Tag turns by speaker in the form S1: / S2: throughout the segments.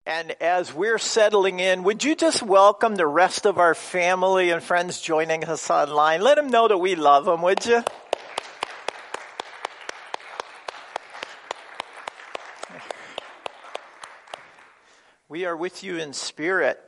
S1: And as we're settling in, would you just welcome the rest of our family and friends joining us online? Let them know that we love them, would you? We are with you in spirit.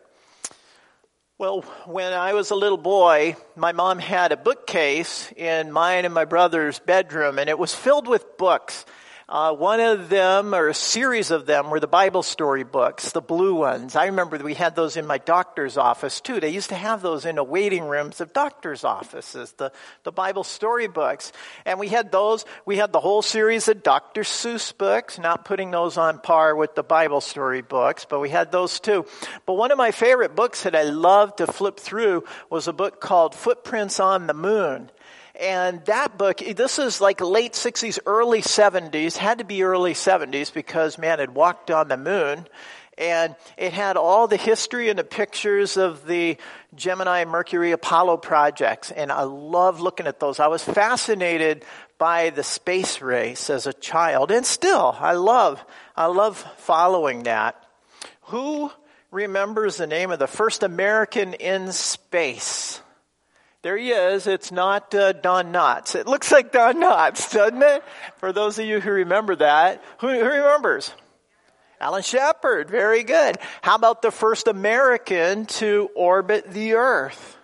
S1: Well, when I was a little boy, my mom had a bookcase in mine and my brother's bedroom, and it was filled with books. One of them, or a series of them, were the Bible story books, the blue ones. I remember that we had those in my doctor's office, too. They used to have those in the waiting rooms of doctor's offices, the Bible story books. And we had those. We had the whole series of Dr. Seuss books, not putting those on par with the Bible story books, but we had those, too. But one of my favorite books that I loved to flip through was a book called Footprints on the Moon. And that book, this is like late 60s, early 70s, had to be early 70s because man had walked on the moon. And it had all the history and the pictures of the Gemini, Mercury, Apollo projects. And I love looking at those. I was fascinated by the space race as a child. And still, I love following that. Who remembers the name of the first American in space? There he is. It's not Don Knotts. It looks like Don Knotts, doesn't it? For those of you who remember that. Who remembers? Alan Shepard. Very good. How about the first American to orbit the Earth?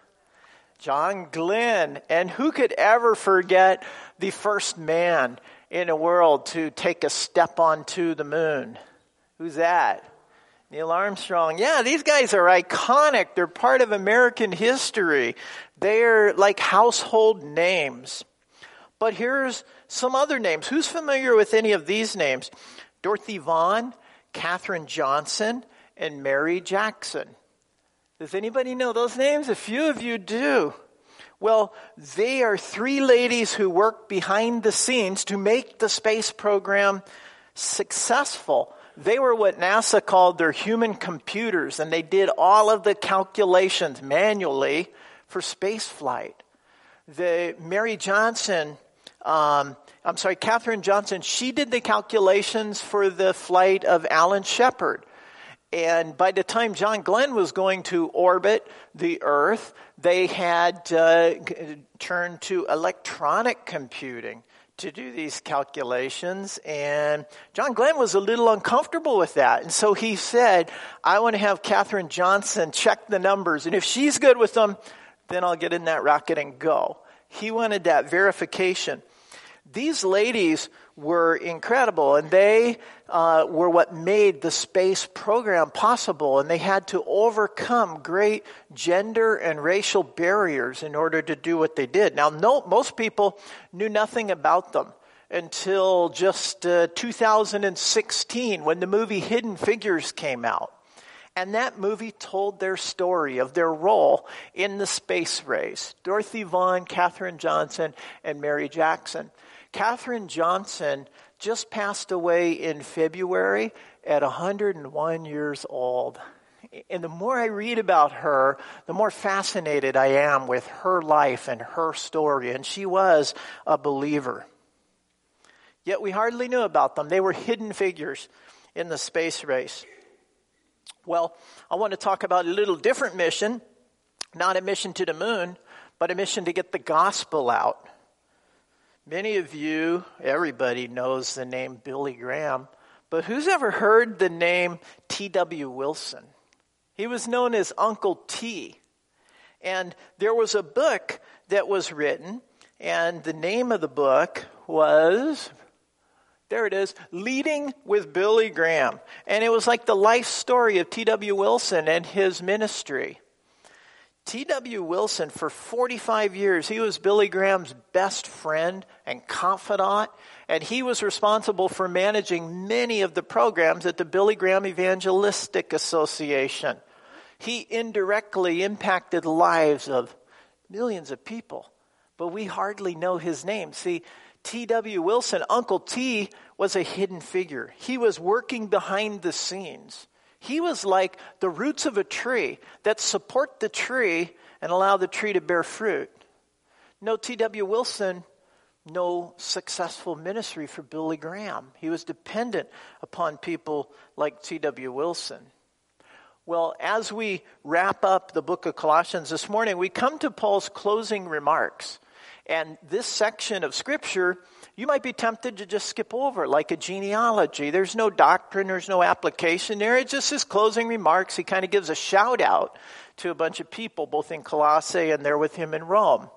S1: John Glenn. And who could ever forget the first man in the world to take a step onto the moon? Who's that? Neil Armstrong. Yeah, these guys are iconic. They're part of American history. They're like household names. But here's some other names. Who's familiar with any of these names? Dorothy Vaughan, Katherine Johnson, and Mary Jackson. Does anybody know those names? A few of you do. Well, they are three ladies who worked behind the scenes to make the space program successful. They were what NASA called their human computers, and they did all of the calculations manually for space flight. Katherine Johnson, she did the calculations for the flight of Alan Shepard. And by the time John Glenn was going to orbit the Earth, they had turned to electronic computing to do these calculations, and John Glenn was a little uncomfortable with that. And so he said, I want to have Katherine Johnson check the numbers, and if she's good with them, then I'll get in that rocket and go. He wanted that verification. These ladies were incredible, and they were what made the space program possible, and they had to overcome great gender and racial barriers in order to do what they did. Now, most people knew nothing about them until just 2016 when the movie Hidden Figures came out. And that movie told their story of their role in the space race. Dorothy Vaughan, Katherine Johnson, and Mary Jackson. Katherine Johnson just passed away in February at 101 years old. And the more I read about her, the more fascinated I am with her life and her story. And she was a believer. Yet we hardly knew about them. They were hidden figures in the space race. Well, I want to talk about a little different mission. Not a mission to the moon, but a mission to get the gospel out. Many of you, everybody knows the name Billy Graham, but who's ever heard the name T.W. Wilson? He was known as Uncle T. And there was a book that was written, and the name of the book was, there it is, Leading with Billy Graham. And it was like the life story of T.W. Wilson and his ministry. T.W. Wilson, for 45 years, he was Billy Graham's best friend and confidant, and he was responsible for managing many of the programs at the Billy Graham Evangelistic Association. He indirectly impacted the lives of millions of people, but we hardly know his name. See, T.W. Wilson, Uncle T, was a hidden figure. He was working behind the scenes. He was like the roots of a tree that support the tree and allow the tree to bear fruit. No T.W. Wilson, no successful ministry for Billy Graham. He was dependent upon people like T.W. Wilson. Well, as we wrap up the book of Colossians this morning, we come to Paul's closing remarks. And this section of Scripture, you might be tempted to just skip over like a genealogy. There's no doctrine, there's no application there. It's just his closing remarks. He kind of gives a shout out to a bunch of people, both in Colossae and there with him in Rome.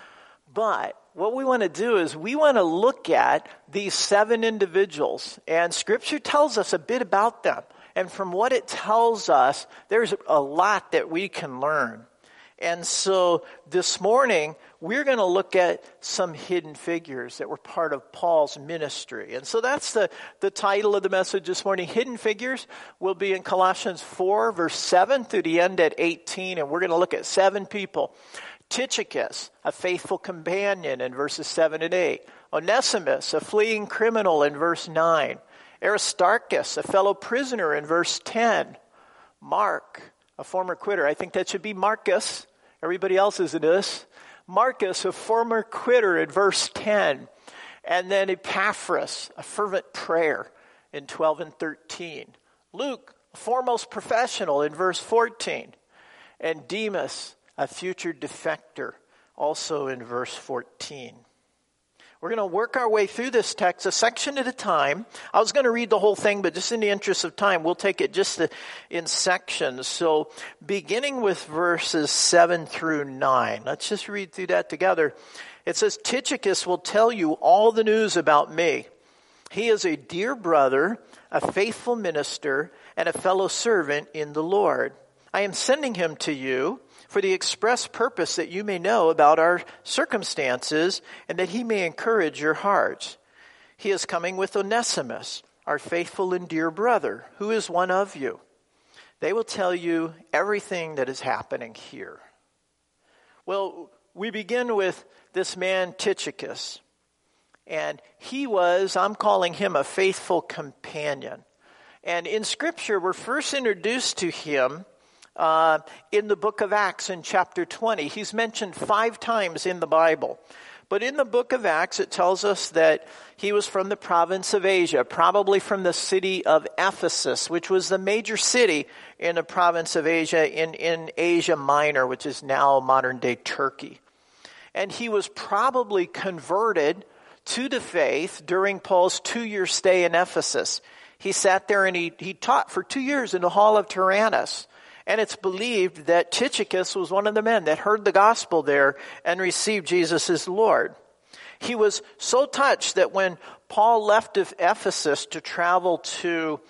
S1: But what we want to do is we want to look at these 7 individuals. And Scripture tells us a bit about them. And from what it tells us, there's a lot that we can learn. And so this morning, we're going to look at some hidden figures that were part of Paul's ministry. And so that's the title of the message this morning. Hidden Figures will be in Colossians 4, verse 7 through the end at 18. And we're going to look at 7 people. Tychicus, a faithful companion, in verses 7 and 8. Onesimus, a fleeing criminal, in verse 9. Aristarchus, a fellow prisoner, in verse 10. Mark, a former quitter. I think that should be Marcus. Everybody else is in this. Marcus, a former quitter, in verse 10. And then Epaphras, a fervent prayer, in 12 and 13. Luke, a foremost professional, in verse 14. And Demas, a future defector, also in verse 14. We're going to work our way through this text a section at a time. I was going to read the whole thing, but just in the interest of time, we'll take it just in sections. So beginning with verses 7 through 9, let's just read through that together. It says, Tychicus will tell you all the news about me. He is a dear brother, a faithful minister, and a fellow servant in the Lord. I am sending him to you for the express purpose that you may know about our circumstances and that he may encourage your hearts. He is coming with Onesimus, our faithful and dear brother, who is one of you. They will tell you everything that is happening here. Well, we begin with this man Tychicus. And he was, I'm calling him a faithful companion. And in Scripture, we're first introduced to him in the book of Acts in chapter 20. He's mentioned 5 times in the Bible. But in the book of Acts, it tells us that he was from the province of Asia, probably from the city of Ephesus, which was the major city in the province of Asia, in Asia Minor, which is now modern-day Turkey. And he was probably converted to the faith during Paul's 2-year stay in Ephesus. He sat there and he taught for 2 years in the hall of Tyrannus. And it's believed that Tychicus was one of the men that heard the gospel there and received Jesus as Lord. He was so touched that when Paul left of Ephesus to travel to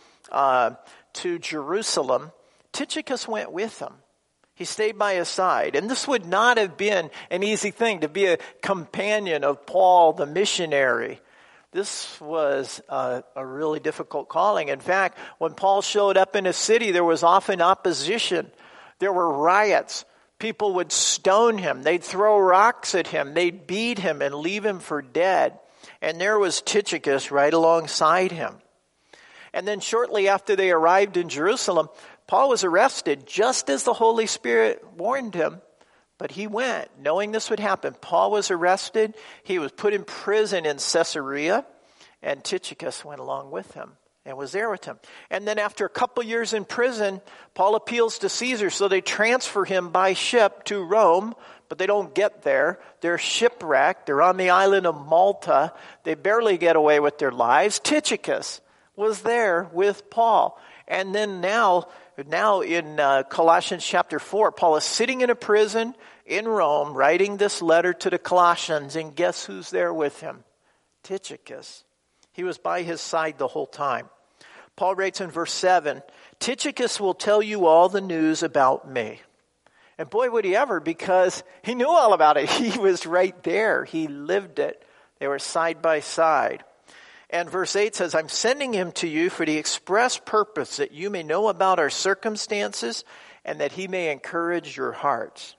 S1: Jerusalem, Tychicus went with him. He stayed by his side. And this would not have been an easy thing to be a companion of Paul the missionary. This was a really difficult calling. In fact, when Paul showed up in a city, there was often opposition. There were riots. People would stone him. They'd throw rocks at him. They'd beat him and leave him for dead. And there was Tychicus right alongside him. And then shortly after they arrived in Jerusalem, Paul was arrested just as the Holy Spirit warned him. But he went, knowing this would happen. Paul was arrested. He was put in prison in Caesarea. And Tychicus went along with him and was there with him. And then after a couple years in prison, Paul appeals to Caesar. So they transfer him by ship to Rome. But they don't get there. They're shipwrecked. They're on the island of Malta. They barely get away with their lives. Tychicus was there with Paul. And then now in Colossians chapter 4, Paul is sitting in a prison in Rome writing this letter to the Colossians, and guess who's there with him? Tychicus. He was by his side the whole time. Paul writes in verse 7, Tychicus will tell you all the news about me. And boy, would he ever, because he knew all about it. He was right there. He lived it. They were side by side. And verse 8 says, I'm sending him to you for the express purpose that you may know about our circumstances and that he may encourage your hearts.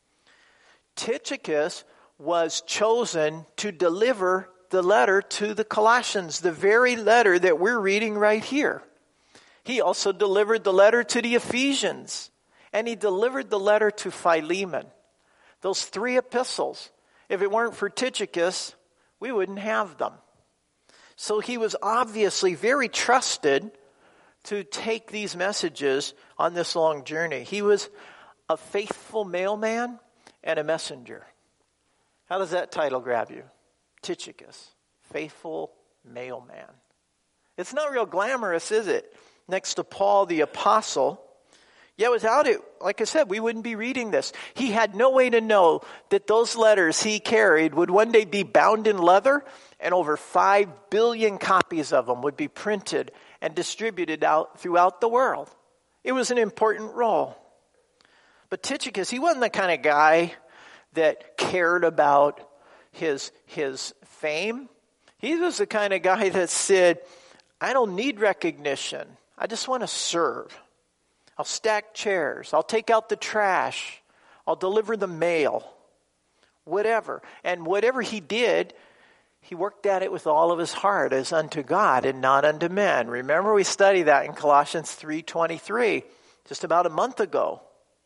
S1: Tychicus was chosen to deliver the letter to the Colossians, the very letter that we're reading right here. He also delivered the letter to the Ephesians, and he delivered the letter to Philemon. Those 3 epistles, if it weren't for Tychicus, we wouldn't have them. So he was obviously very trusted, to take these messages on this long journey. He was a faithful mailman and a messenger. How does that title grab you? Tychicus, faithful mailman. It's not real glamorous, is it? Next to Paul the apostle. Yet without it, like I said, we wouldn't be reading this. He had no way to know that those letters he carried would one day be bound in leather, and over 5 billion copies of them would be printed and distributed out throughout the world. It was an important role. But Tychicus, he wasn't the kind of guy that cared about his fame. He was the kind of guy that said, I don't need recognition. I just want to serve. I'll stack chairs. I'll take out the trash. I'll deliver the mail. Whatever. And whatever he did, he worked at it with all of his heart as unto God and not unto men. Remember, we studied that in Colossians 3:23 just about a month ago.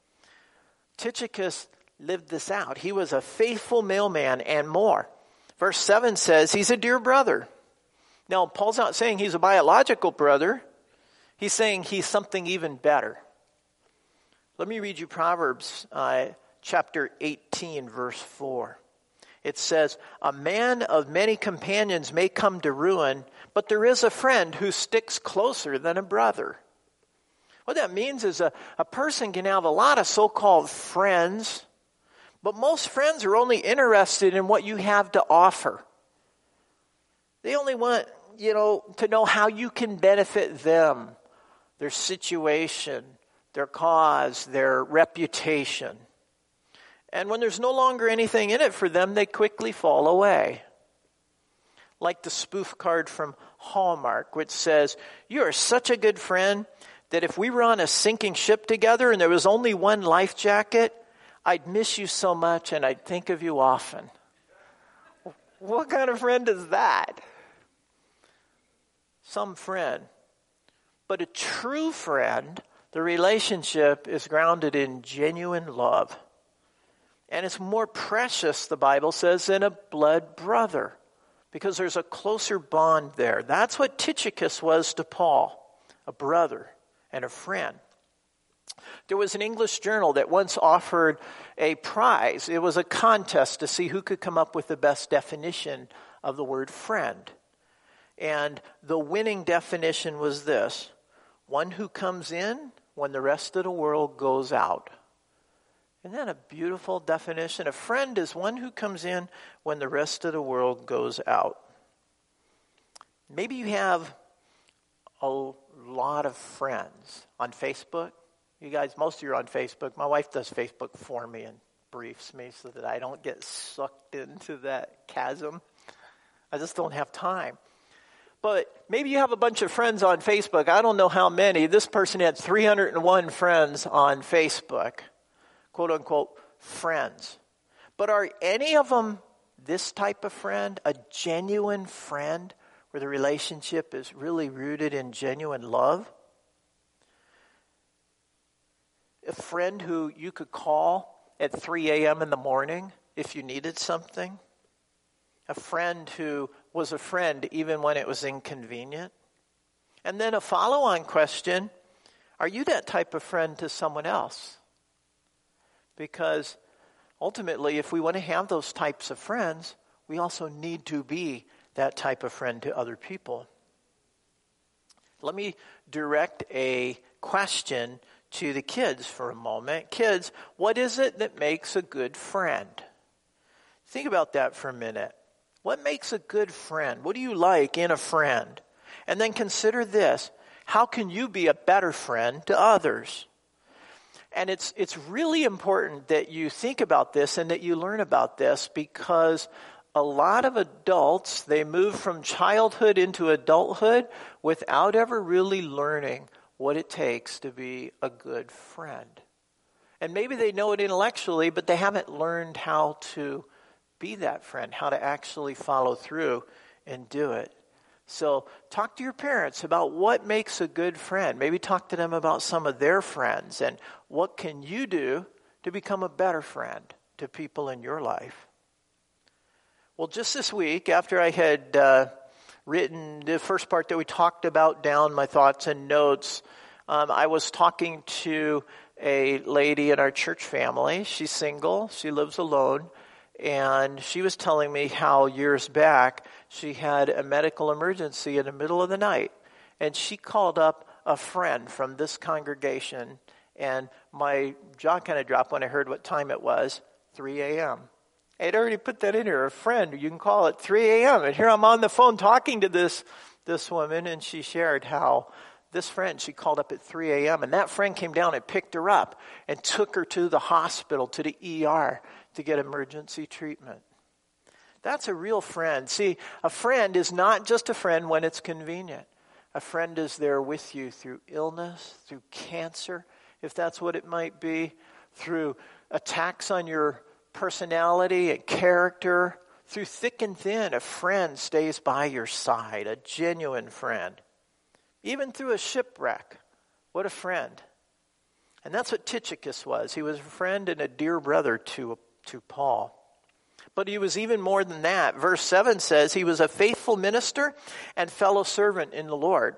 S1: Tychicus lived this out. He was a faithful mailman and more. Verse 7 says he's a dear brother. Now, Paul's not saying he's a biological brother. He's saying he's something even better. Let me read you Proverbs chapter 18, verse 4. It says, a man of many companions may come to ruin, but there is a friend who sticks closer than a brother. What that means is a person can have a lot of so-called friends, but most friends are only interested in what you have to offer. They only want, to know how you can benefit them, their situation, their cause, their reputation. And when there's no longer anything in it for them, they quickly fall away. Like the spoof card from Hallmark, which says, you are such a good friend that if we were on a sinking ship together and there was only one life jacket, I'd miss you so much and I'd think of you often. What kind of friend is that? Some friend. But a true friend, the relationship is grounded in genuine love. And it's more precious, the Bible says, than a blood brother, because there's a closer bond there. That's what Tychicus was to Paul, a brother and a friend. There was an English journal that once offered a prize. It was a contest to see who could come up with the best definition of the word friend. And the winning definition was this: one who comes in when the rest of the world goes out. Isn't that a beautiful definition? A friend is one who comes in when the rest of the world goes out. Maybe you have a lot of friends on Facebook. You guys, most of you are on Facebook. My wife does Facebook for me and briefs me so that I don't get sucked into that chasm. I just don't have time. But maybe you have a bunch of friends on Facebook. I don't know how many. This person had 301 friends on Facebook. Quote unquote, friends. But are any of them this type of friend? A genuine friend where the relationship is really rooted in genuine love? A friend who you could call at 3 a.m. in the morning if you needed something? A friend who was a friend even when it was inconvenient? And then a follow-on question, are you that type of friend to someone else? Because ultimately, if we want to have those types of friends, we also need to be that type of friend to other people. Let me direct a question to the kids for a moment. Kids, what is it that makes a good friend? Think about that for a minute. What makes a good friend? What do you like in a friend? And then consider this. How can you be a better friend to others? And it's really important that you think about this and that you learn about this, because a lot of adults, they move from childhood into adulthood without ever really learning what it takes to be a good friend. And maybe they know it intellectually, but they haven't learned how to be that friend, how to actually follow through and do it. So talk to your parents about what makes a good friend. Maybe talk to them about some of their friends and what can you do to become a better friend to people in your life. Well, just this week, after I had written the first part that we talked about down, my thoughts and notes. I was talking to a lady in our church family. She's single. She lives alone. And she was telling me how years back she had a medical emergency in the middle of the night. And she called up a friend from this congregation. And my jaw kind of dropped when I heard what time it was, 3 a.m. I had already put that in here, a friend, you can call it 3 a.m. And here I'm on the phone talking to this woman, and she shared how this friend, she called up at 3 a.m. and that friend came down and picked her up and took her to the hospital, to the ER, to get emergency treatment. That's a real friend. See, a friend is not just a friend when it's convenient. A friend is there with you through illness, through cancer, if that's what it might be, through attacks on your personality and character, through thick and thin. A friend stays by your side, a genuine friend. Even through a shipwreck, what a friend. And that's what Tychicus was. He was a friend and a dear brother to Paul. But he was even more than that. Verse 7 says he was a faithful minister and fellow servant in the Lord.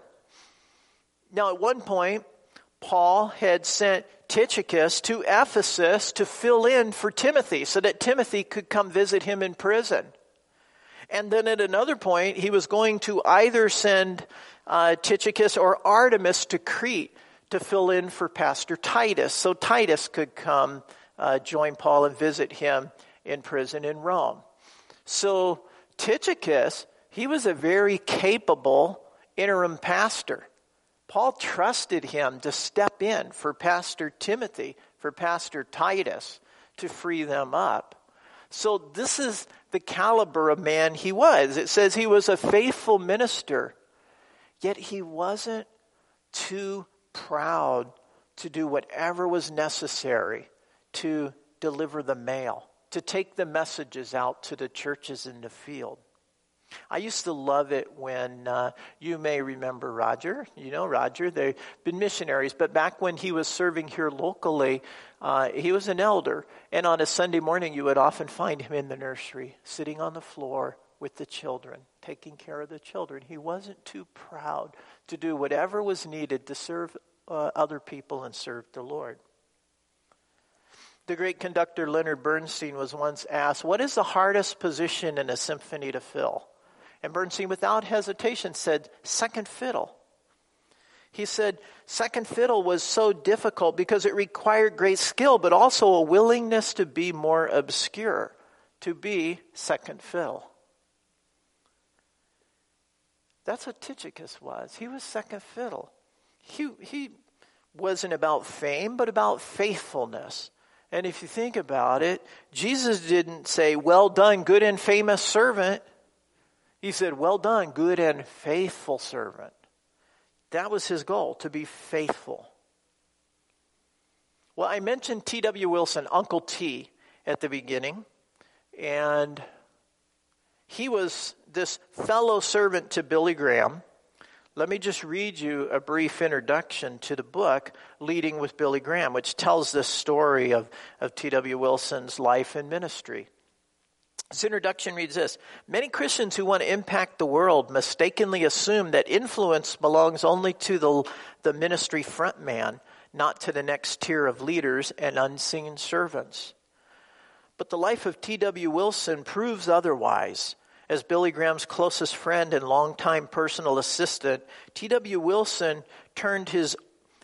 S1: Now at one point, Paul had sent Tychicus to Ephesus to fill in for Timothy so that Timothy could come visit him in prison. And then at another point, he was going to either send Tychicus or Artemas to Crete to fill in for Pastor Titus, so Titus could come join Paul and visit him in prison in Rome. So Tychicus, he was a very capable interim pastor. Paul trusted him to step in for Pastor Timothy, for Pastor Titus, to free them up. So this is the caliber of man he was. It says he was a faithful minister, yet he wasn't too proud to do whatever was necessary to deliver the mail, to take the messages out to the churches in the field. I used to love it when, you may remember Roger. You know Roger. They've been missionaries. But back when he was serving here locally, he was an elder. And on a Sunday morning, you would often find him in the nursery, sitting on the floor with the children, taking care of the children. He wasn't too proud to do whatever was needed to serve other people and serve the Lord. The great conductor Leonard Bernstein was once asked, what is the hardest position in a symphony to fill? And Bernstein, without hesitation, said, second fiddle. He said, second fiddle was so difficult because it required great skill, but also a willingness to be more obscure, to be second fiddle. That's what Tychicus was. He was second fiddle. He wasn't about fame, but about faithfulness. And if you think about it, Jesus didn't say, well done, good and famous servant. He said, well done, good and faithful servant. That was his goal, to be faithful. Well, I mentioned T.W. Wilson, Uncle T, at the beginning. And he was this fellow servant to Billy Graham. Let me just read you a brief introduction to the book, Leading with Billy Graham, which tells this story of T.W. Wilson's life and ministry. This introduction reads this: many Christians who want to impact the world mistakenly assume that influence belongs only to the ministry front man, not to the next tier of leaders and unseen servants. But the life of T.W. Wilson proves otherwise. As Billy Graham's closest friend and longtime personal assistant, T.W. Wilson turned his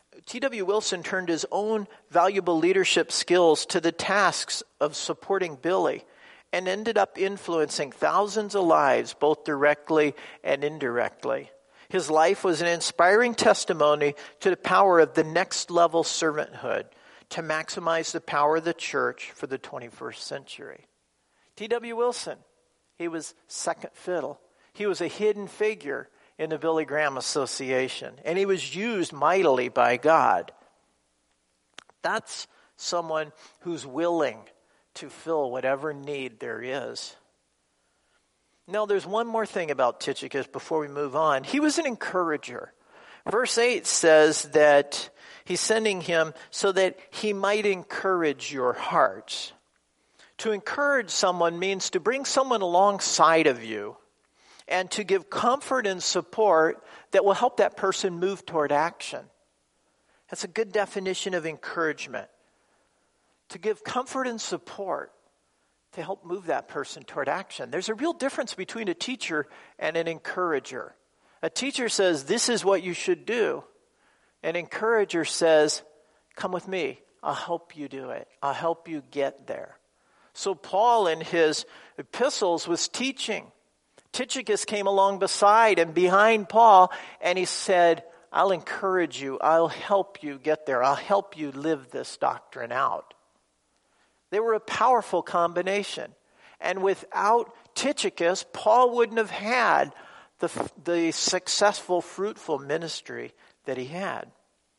S1: own valuable leadership skills to the tasks of supporting Billy, and ended up influencing thousands of lives, both directly and indirectly. His life was an inspiring testimony to the power of the next level servanthood to maximize the power of the church for the 21st century. T.W. Wilson, he was second fiddle. He was a hidden figure in the Billy Graham Association, and he was used mightily by God. That's someone who's willing to fill whatever need there is. Now, there's one more thing about Tychicus before we move on. He was an encourager. Verse 8 says that he's sending him so that he might encourage your hearts. To encourage someone means to bring someone alongside of you and to give comfort and support that will help that person move toward action. That's a good definition of encouragement. To give comfort and support to help move that person toward action. There's a real difference between a teacher and an encourager. A teacher says, this is what you should do. An encourager says, come with me. I'll help you do it. I'll help you get there. So Paul in his epistles was teaching. Tychicus came along beside and behind Paul, and he said, I'll encourage you. I'll help you get there. I'll help you live this doctrine out. They were a powerful combination. And without Tychicus, Paul wouldn't have had the successful, fruitful ministry that he had.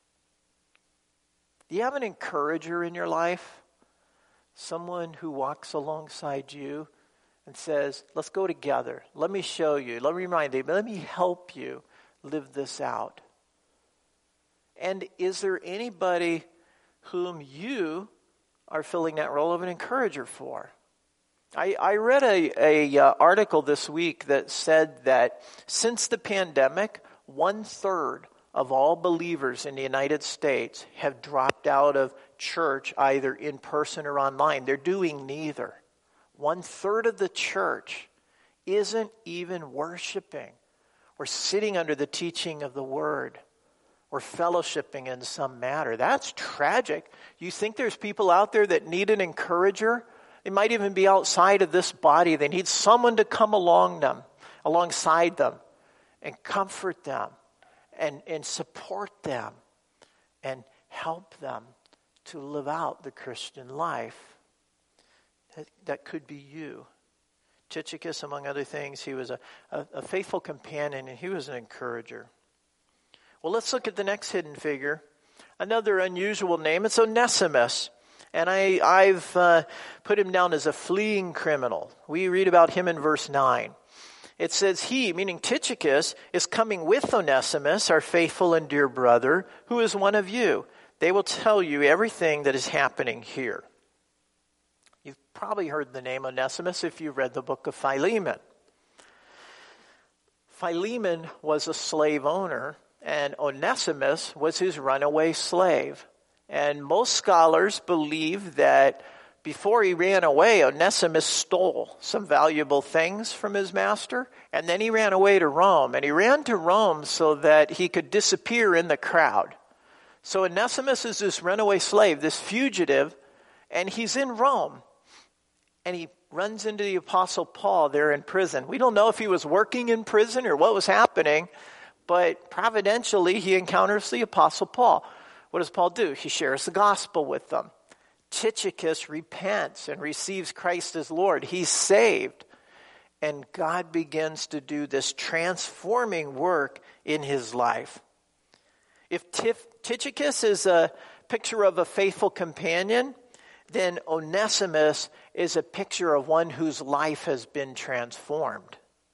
S1: Do you have an encourager in your life? Someone who walks alongside you and says, let's go together. Let me show you. Let me remind you. Let me help you live this out. And is there anybody whom you are filling that role of an encourager for? I read a article this week that said that since the pandemic, 1/3 of all believers in the United States have dropped out of church either in person or online. They're doing neither. 1/3 of the church isn't even worshiping or sitting under the teaching of the Word or fellowshipping in some manner. That's tragic. You think there's people out there that need an encourager? They might even be outside of this body. They need someone to come alongside them and comfort them and support them and help them to live out the Christian life. That could be you. Tychicus, among other things, he was a faithful companion, and he was an encourager. Well, let's look at the next hidden figure. Another unusual name. It's Onesimus. And I've put him down as a fleeing criminal. We read about him in verse 9. It says, he, meaning Tychicus, is coming with Onesimus, our faithful and dear brother, who is one of you. They will tell you everything that is happening here. You've probably heard the name Onesimus if you've read the book of Philemon. Philemon was a slave owner, and Onesimus was his runaway slave. And most scholars believe that before he ran away, Onesimus stole some valuable things from his master, and then he ran away to Rome. And he ran to Rome so that he could disappear in the crowd. So Onesimus is this runaway slave, this fugitive, and he's in Rome. And he runs into the Apostle Paul there in prison. We don't know if he was working in prison or what was happening, but providentially he encounters the Apostle Paul. What does Paul do? He shares the gospel with them. Tychicus repents and receives Christ as Lord. He's saved. And God begins to do this transforming work in his life. If Tychicus is a picture of a faithful companion, then Onesimus is a picture of one whose life has been transformed.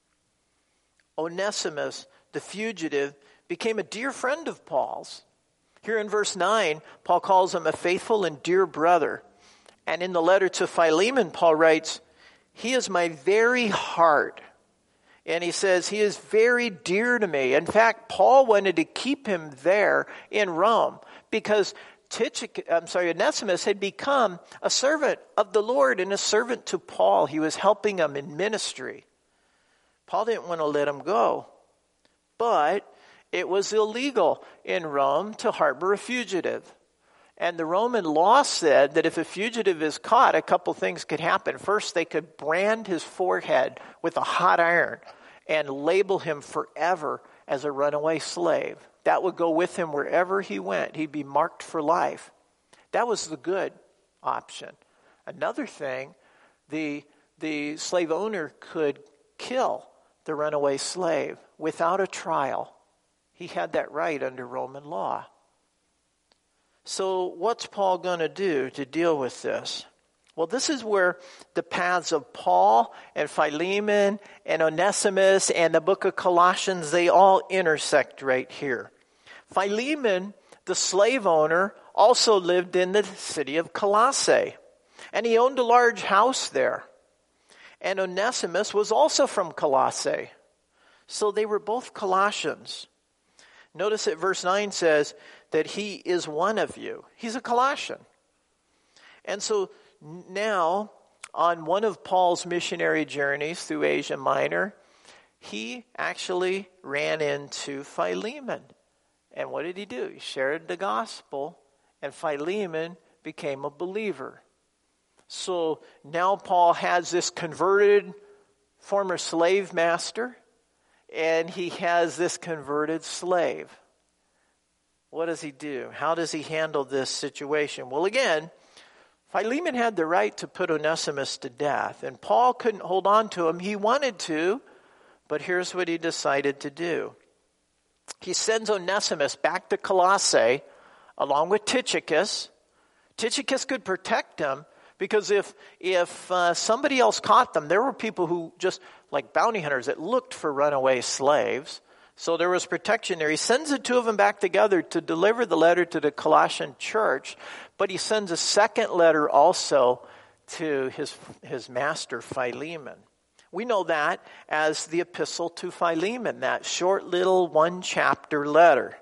S1: Onesimus, the fugitive, became a dear friend of Paul's. Here in verse 9, Paul calls him a faithful and dear brother. And in the letter to Philemon, Paul writes, he is my very heart. And he says, he is very dear to me. In fact, Paul wanted to keep him there in Rome because Onesimus had become a servant of the Lord and a servant to Paul. He was helping him in ministry. Paul didn't want to let him go. But it was illegal in Rome to harbor a fugitive. And the Roman law said that if a fugitive is caught, a couple things could happen. First, they could brand his forehead with a hot iron and label him forever as a runaway slave. That would go with him wherever he went. He'd be marked for life. That was the good option. Another thing, the slave owner could kill the runaway slave without a trial. He had that right under Roman law. So what's Paul going to do to deal with this? Well, this is where the paths of Paul and Philemon and Onesimus and the book of Colossians, they all intersect right here. Philemon, the slave owner, also lived in the city of Colossae, and he owned a large house there. And Onesimus was also from Colossae. So they were both Colossians. Notice that verse 9 says that he is one of you. He's a Colossian. And so now, on one of Paul's missionary journeys through Asia Minor, he actually ran into Philemon. And what did he do? He shared the gospel, and Philemon became a believer. So now Paul has this converted former slave master, and he has this converted slave. What does he do? How does he handle this situation? Well, again, Philemon had the right to put Onesimus to death, and Paul couldn't hold on to him. He wanted to, but here's what he decided to do. He sends Onesimus back to Colossae along with Tychicus. Tychicus could protect him, because if somebody else caught them, there were people who just, like bounty hunters, that looked for runaway slaves. So there was protection there. He sends the two of them back together to deliver the letter to the Colossian church, but he sends a second letter also to his master Philemon. We know that as the epistle to Philemon, that short little one-chapter letter.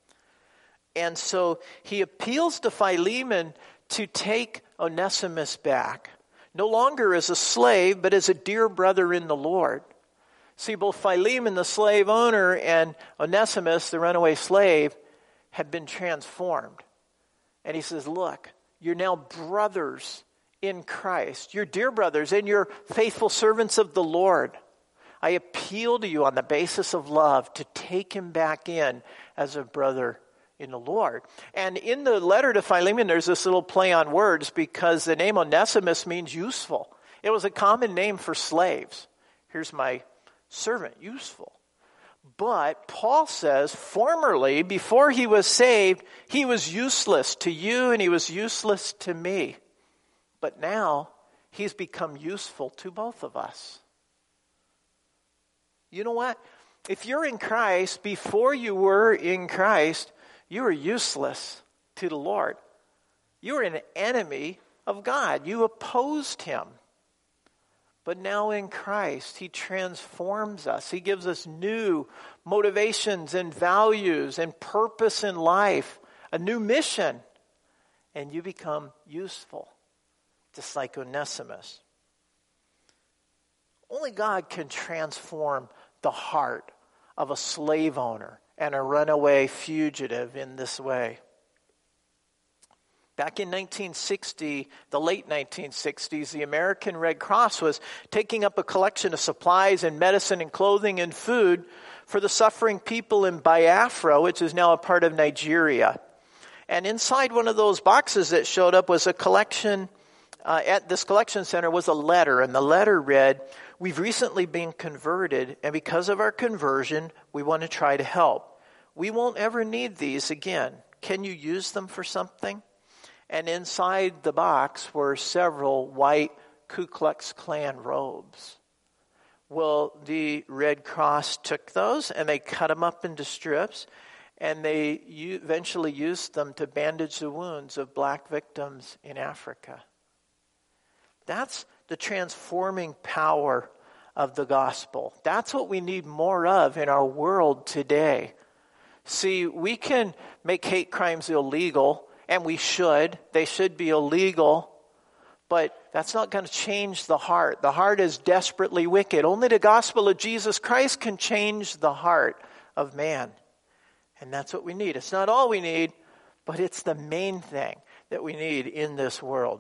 S1: And so he appeals to Philemon to take Onesimus back, no longer as a slave, but as a dear brother in the Lord. See, both Philemon, the slave owner, and Onesimus, the runaway slave, had been transformed. And he says, look, you're now brothers in Christ. You're dear brothers, and you're faithful servants of the Lord. I appeal to you on the basis of love to take him back in as a brother in the Lord. And in the letter to Philemon, there's this little play on words, because the name Onesimus means useful. It was a common name for slaves. Here's my servant, useful. But Paul says, formerly, before he was saved, he was useless to you and he was useless to me. But now, he's become useful to both of us. You know what? If you're in Christ, before you were in Christ, you were useless to the Lord. You were an enemy of God. You opposed him. But now in Christ, he transforms us. He gives us new motivations and values and purpose in life, a new mission. And you become useful, just like Onesimus. Only God can transform the heart of a slave owner and a runaway fugitive in this way. Back in 1960, the late 1960s, the American Red Cross was taking up a collection of supplies and medicine and clothing and food for the suffering people in Biafra, which is now a part of Nigeria. And inside one of those boxes that showed up was a collection, at this collection center was a letter, and the letter read, "We've recently been converted, and because of our conversion, we want to try to help. We won't ever need these again. Can you use them for something?" And inside the box were several white Ku Klux Klan robes. Well, the Red Cross took those and they cut them up into strips, and they eventually used them to bandage the wounds of black victims in Africa. That's the transforming power of the gospel. That's what we need more of in our world today. See, we can make hate crimes illegal, and we should. They should be illegal. But that's not going to change the heart. The heart is desperately wicked. Only the gospel of Jesus Christ can change the heart of man. And that's what we need. It's not all we need, but it's the main thing that we need in this world.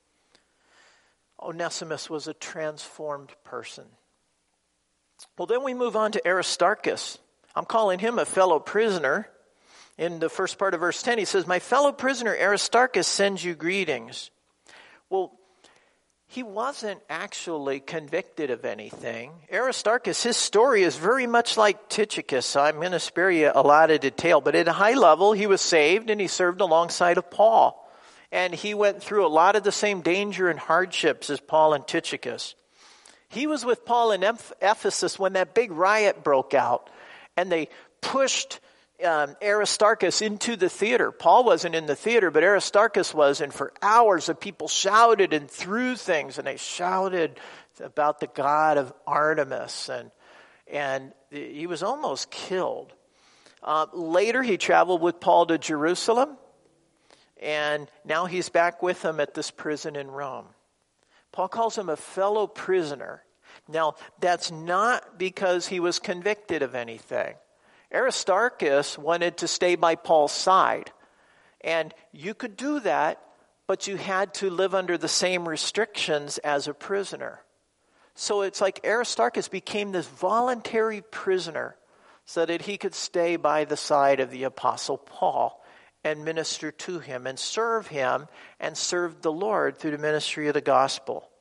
S1: Onesimus was a transformed person. Well, then we move on to Aristarchus. I'm calling him a fellow prisoner. In the first part of verse 10, he says, "My fellow prisoner Aristarchus sends you greetings." Well, he wasn't actually convicted of anything. Aristarchus, his story is very much like Tychicus, so I'm going to spare you a lot of detail. But at a high level, he was saved and he served alongside of Paul. And he went through a lot of the same danger and hardships as Paul and Tychicus. He was with Paul in Ephesus when that big riot broke out, and they pushed Aristarchus into the theater. Paul wasn't in the theater, but Aristarchus was, and for hours the people shouted and threw things, and they shouted about the god of Artemis, and he was almost killed. Later, he traveled with Paul to Jerusalem, and now he's back with him at this prison in Rome. Paul calls him a fellow prisoner. Now, that's not because he was convicted of anything. Aristarchus wanted to stay by Paul's side, and you could do that, but you had to live under the same restrictions as a prisoner. So it's like Aristarchus became this voluntary prisoner so that he could stay by the side of the Apostle Paul and minister to him and serve the Lord through the ministry of the gospel.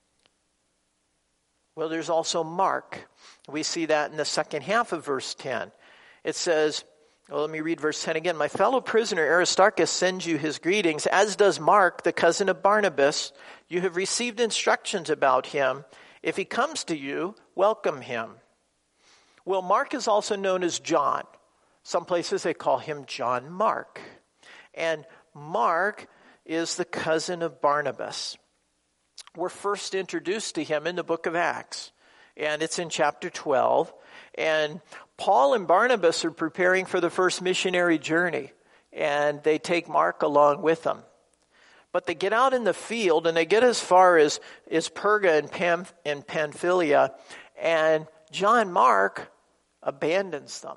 S1: Well, there's also Mark. We see that in the second half of verse 10. It says, let me read verse 10 again. My fellow prisoner Aristarchus sends you his greetings, as does Mark, the cousin of Barnabas. You have received instructions about him. If he comes to you, welcome him. Well, Mark is also known as John. Some places they call him John Mark. And Mark is the cousin of Barnabas. We're first introduced to him in the book of Acts. And it's in chapter 12. And Paul and Barnabas are preparing for the first missionary journey. And they take Mark along with them. But they get out in the field and they get as far as Perga and Pamphylia. And John Mark abandons them.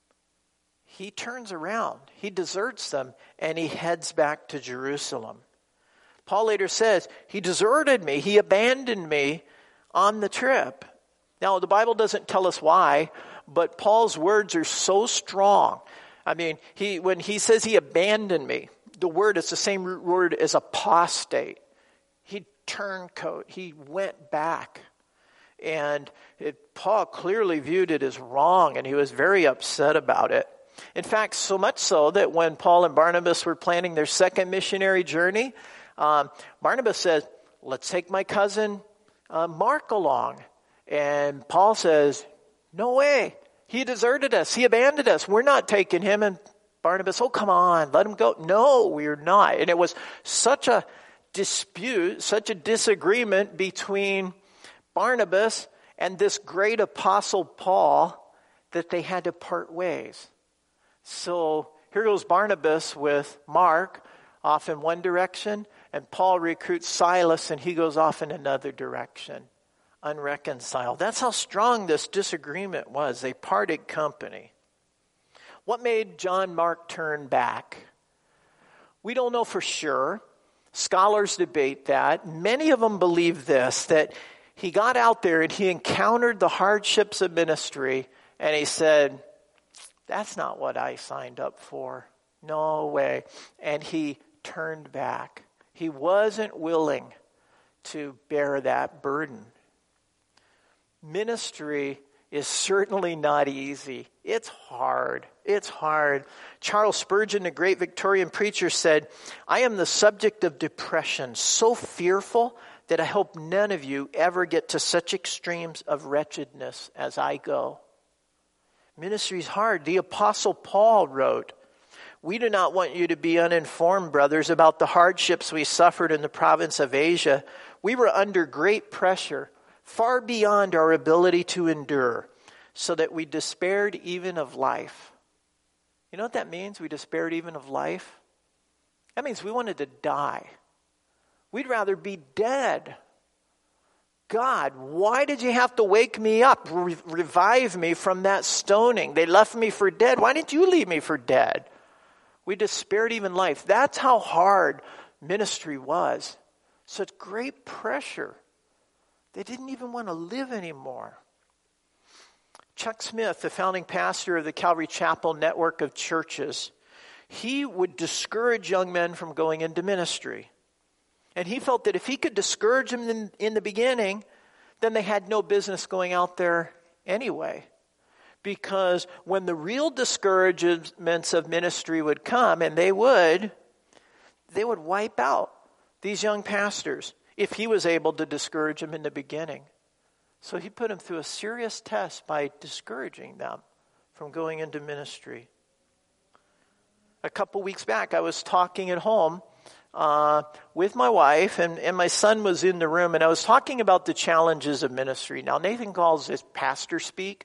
S1: He turns around, he deserts them, and he heads back to Jerusalem. Paul later says, he deserted me, he abandoned me on the trip. Now, the Bible doesn't tell us why, but Paul's words are so strong. I mean, when he says he abandoned me, the word is the same root word as apostate. He turncoat, he went back. And Paul clearly viewed it as wrong, and he was very upset about it. In fact, so much so that when Paul and Barnabas were planning their second missionary journey, Barnabas says, let's take my cousin Mark along. And Paul says, no way. He deserted us. He abandoned us. We're not taking him. And Barnabas, oh, come on, let him go. No, we're not. And it was such a dispute, such a disagreement between Barnabas and this great apostle Paul that they had to part ways. So here goes Barnabas with Mark off in one direction, and Paul recruits Silas and he goes off in another direction, unreconciled. That's how strong this disagreement was. They parted company. What made John Mark turn back? We don't know for sure. Scholars debate that. Many of them believe this, that he got out there and he encountered the hardships of ministry and he said, that's not what I signed up for. No way. And he turned back. He wasn't willing to bear that burden. Ministry is certainly not easy. It's hard. It's hard. Charles Spurgeon, the great Victorian preacher, said, I am the subject of depression, so fearful that I hope none of you ever get to such extremes of wretchedness as I go. Ministry is hard. The Apostle Paul wrote, we do not want you to be uninformed, brothers, about the hardships we suffered in the province of Asia. We were under great pressure, far beyond our ability to endure, so that we despaired even of life. You know what that means, we despaired even of life? That means we wanted to die. We'd rather be dead. God, why did you have to wake me up, revive me from that stoning? They left me for dead. Why didn't you leave me for dead? We despaired even life. That's how hard ministry was. Such great pressure. They didn't even want to live anymore. Chuck Smith, the founding pastor of the Calvary Chapel network of churches, he would discourage young men from going into ministry. And he felt that if he could discourage them in the beginning, then they had no business going out there anyway. Because when the real discouragements of ministry would come, and they would wipe out these young pastors if he was able to discourage them in the beginning. So he put them through a serious test by discouraging them from going into ministry. A couple weeks back, I was talking at home with my wife, and my son was in the room, and I was talking about the challenges of ministry. Now, Nathan calls this pastor speak.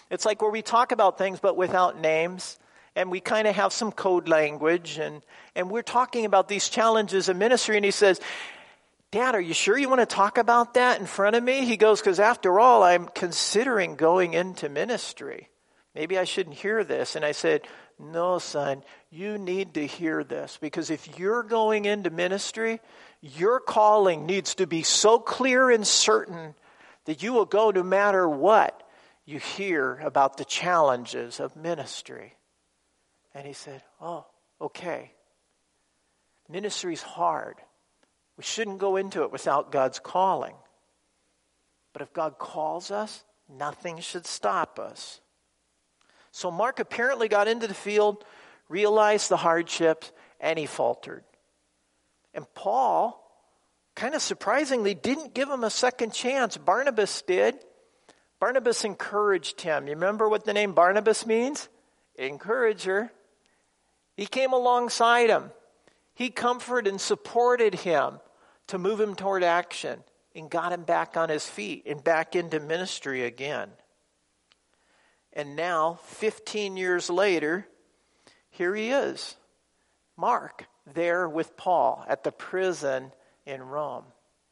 S1: It's like where we talk about things but without names, and we kind of have some code language, and we're talking about these challenges of ministry, and he says, Dad, are you sure you want to talk about that in front of me? He goes, because after all, I'm considering going into ministry. Maybe I shouldn't hear this. And I said, no, son, you need to hear this, because if you're going into ministry, your calling needs to be so clear and certain that you will go no matter what you hear about the challenges of ministry. And he said, oh, okay. Ministry's hard. We shouldn't go into it without God's calling. But if God calls us, nothing should stop us. So Mark apparently got into the field, realized the hardships, and he faltered. And Paul, kind of surprisingly, didn't give him a second chance. Barnabas did. Barnabas encouraged him. You remember what the name Barnabas means? Encourager. He came alongside him. He comforted and supported him to move him toward action and got him back on his feet and back into ministry again. And now, 15 years later, here he is, Mark, there with Paul at the prison in Rome.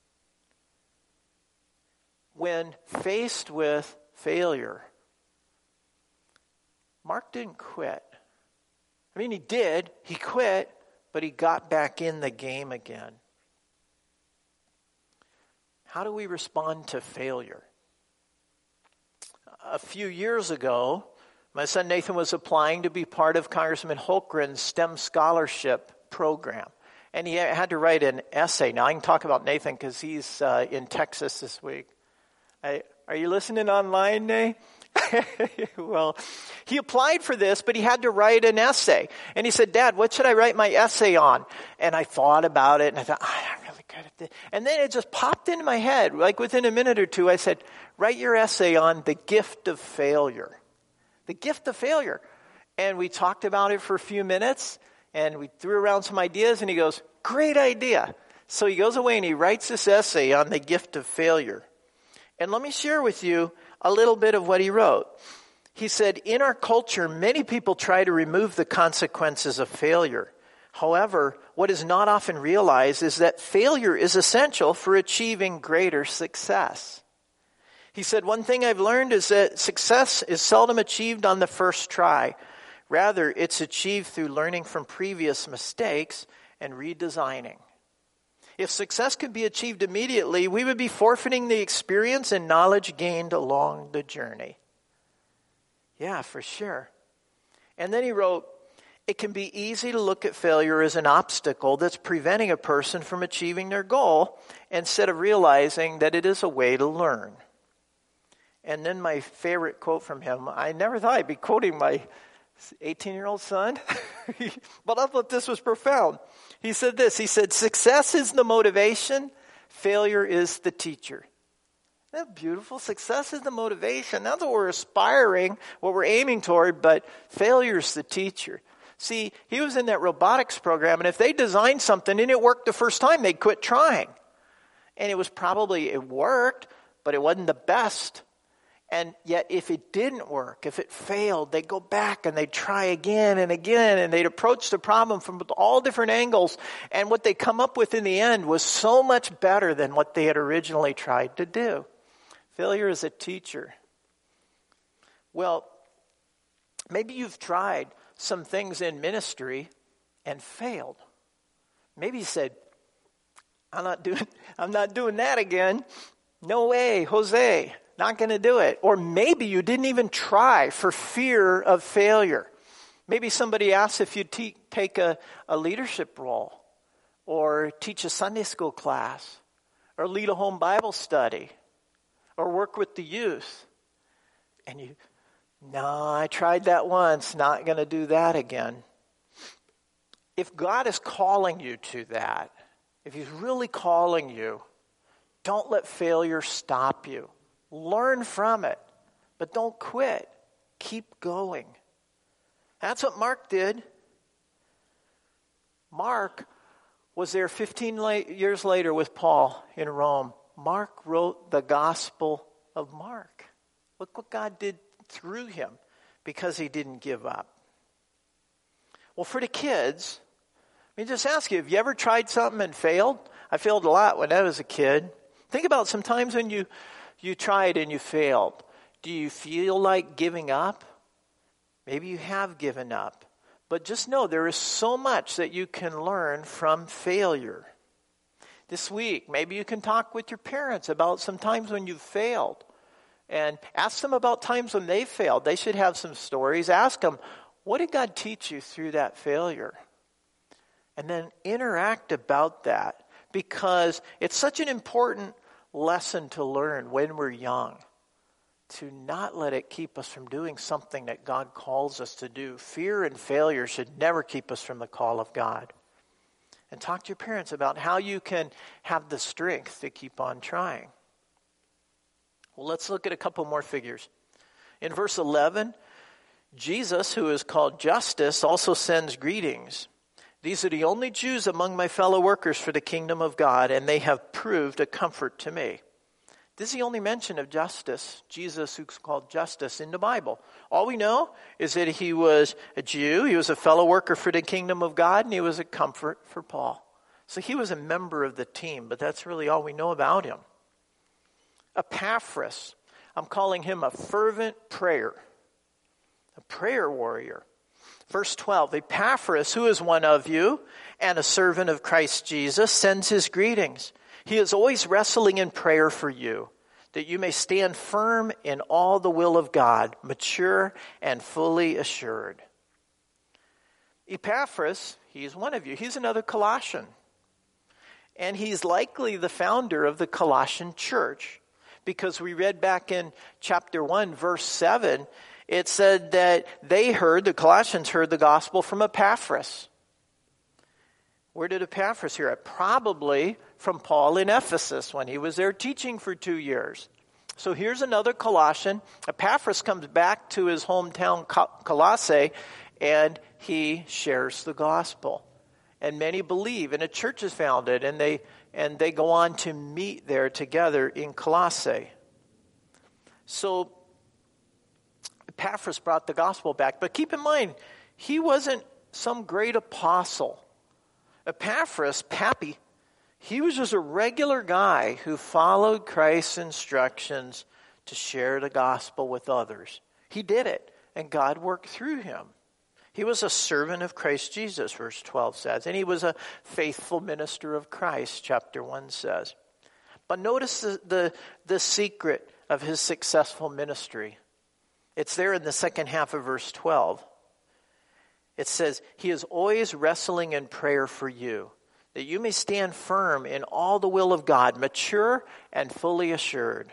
S1: When faced with failure, Mark didn't quit. I mean, he did. He quit, but he got back in the game again. How do we respond to failure? A few years ago, my son Nathan was applying to be part of Congressman Holmgren's STEM scholarship program. And he had to write an essay. Now, I can talk about Nathan because he's in Texas this week. Are you listening online, Nate? Well, he applied for this, but he had to write an essay. And he said, Dad, what should I write my essay on? And I thought about it, and I thought, I'm really good at this. And then it just popped into my head. Like within a minute or two, I said, write your essay on the gift of failure. The gift of failure. And we talked about it for a few minutes, and we threw around some ideas, and he goes, great idea. So he goes away, and he writes this essay on the gift of failure. And let me share with you a little bit of what he wrote. He said, in our culture, many people try to remove the consequences of failure. However, what is not often realized is that failure is essential for achieving greater success. He said, one thing I've learned is that success is seldom achieved on the first try. Rather, it's achieved through learning from previous mistakes and redesigning. If success could be achieved immediately, we would be forfeiting the experience and knowledge gained along the journey. Yeah, for sure. And then he wrote, it can be easy to look at failure as an obstacle that's preventing a person from achieving their goal instead of realizing that it is a way to learn. And then my favorite quote from him, I never thought I'd be quoting my 18-year-old son, but I thought this was profound. He said this, he said, success is the motivation, failure is the teacher. Isn't that beautiful? Success is the motivation. That's what we're aspiring, what we're aiming toward, but failure is the teacher. See, he was in that robotics program, and if they designed something and it worked the first time, they'd quit trying. And it worked, but it wasn't the best. And yet if it didn't work, if it failed, they'd go back and they'd try again and again, and they'd approach the problem from all different angles. And what they come up with in the end was so much better than what they had originally tried to do. Failure is a teacher. Well, maybe you've tried some things in ministry and failed. Maybe you said, I'm not doing that again. No way, Jose. Not going to do it. Or maybe you didn't even try for fear of failure. Maybe somebody asked if you'd take a leadership role, or teach a Sunday school class, or lead a home Bible study, or work with the youth. And no, I tried that once, not going to do that again. If God is calling you to that, if he's really calling you, don't let failure stop you. Learn from it, but don't quit. Keep going. That's what Mark did. Mark was there 15 years later with Paul in Rome. Mark wrote the Gospel of Mark. Look what God did through him because he didn't give up. Well, for the kids, let me just ask you, have you ever tried something and failed? I failed a lot when I was a kid. Think about some times when you tried and you failed. Do you feel like giving up? Maybe you have given up. But just know there is so much that you can learn from failure. This week, maybe you can talk with your parents about some times when you've failed. And ask them about times when they failed. They should have some stories. Ask them, what did God teach you through that failure? And then interact about that. Because it's such an important lesson to learn when we're young. To not let it keep us from doing something that God calls us to do. Fear and failure should never keep us from the call of God. And talk to your parents about how you can have the strength to keep on trying. Well, let's look at a couple more figures. In verse 11, Jesus, who is called Justus, also sends greetings. These are the only Jews among my fellow workers for the kingdom of God, and they have proved a comfort to me. This is the only mention of Justus, Jesus who's called Justus, in the Bible. All we know is that he was a Jew, he was a fellow worker for the kingdom of God, and he was a comfort for Paul. So he was a member of the team, but that's really all we know about him. Epaphras, I'm calling him a fervent prayer, a prayer warrior. Verse 12, Epaphras, who is one of you and a servant of Christ Jesus, sends his greetings. He is always wrestling in prayer for you, that you may stand firm in all the will of God, mature and fully assured. Epaphras, he's one of you. He's another Colossian. And he's likely the founder of the Colossian church. Because we read back in chapter 1, verse 7, it said that the Colossians heard the gospel from Epaphras. Where did Epaphras hear it? Probably from Paul in Ephesus when he was there teaching for 2 years. So here's another Colossian. Epaphras comes back to his hometown Colossae and he shares the gospel. And many believe, and a church is founded, and they go on to meet there together in Colossae. So Epaphras brought the gospel back. But keep in mind, he wasn't some great apostle. Epaphras, Pappy, he was just a regular guy who followed Christ's instructions to share the gospel with others. He did it, and God worked through him. He was a servant of Christ Jesus, verse 12 says. And he was a faithful minister of Christ, chapter 1 says. But notice the secret of his successful ministry. It's there in the second half of verse 12. It says, he is always wrestling in prayer for you, that you may stand firm in all the will of God, mature and fully assured.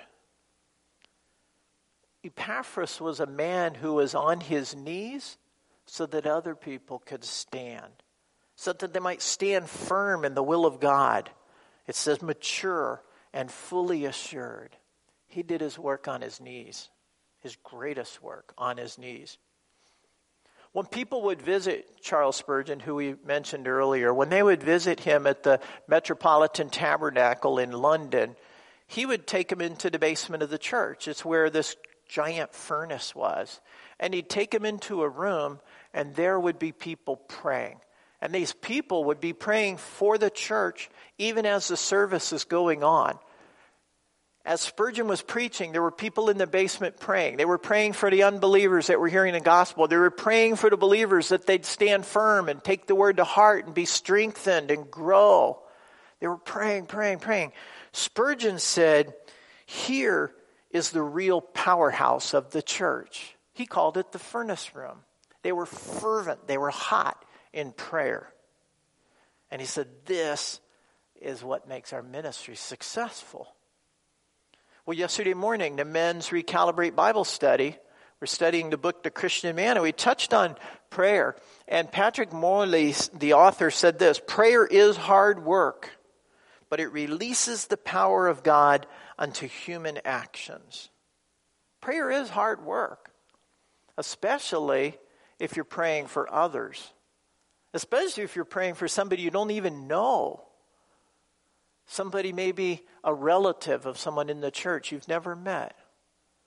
S1: Epaphras was a man who was on his knees so that other people could stand, so that they might stand firm in the will of God. It says mature and fully assured. He did his work on his knees, his greatest work on his knees. When people would visit Charles Spurgeon, who we mentioned earlier, when they would visit him at the Metropolitan Tabernacle in London, he would take them into the basement of the church. It's where this giant furnace was. And he'd take them into a room, and there would be people praying. And these people would be praying for the church even as the service is going on. As Spurgeon was preaching, there were people in the basement praying. They were praying for the unbelievers that were hearing the gospel. They were praying for the believers that they'd stand firm and take the word to heart and be strengthened and grow. They were praying. Spurgeon said, here is the real powerhouse of the church. He called it the furnace room. They were fervent. They were hot in prayer. And he said, this is what makes our ministry successful. Well, yesterday morning, the men's Recalibrate Bible study, we're studying the book, The Christian Man, and we touched on prayer. And Patrick Morley, the author, said this, prayer is hard work, but it releases the power of God unto human actions. Prayer is hard work, especially if you're praying for others, especially if you're praying for somebody you don't even know. Somebody maybe a relative of someone in the church you've never met.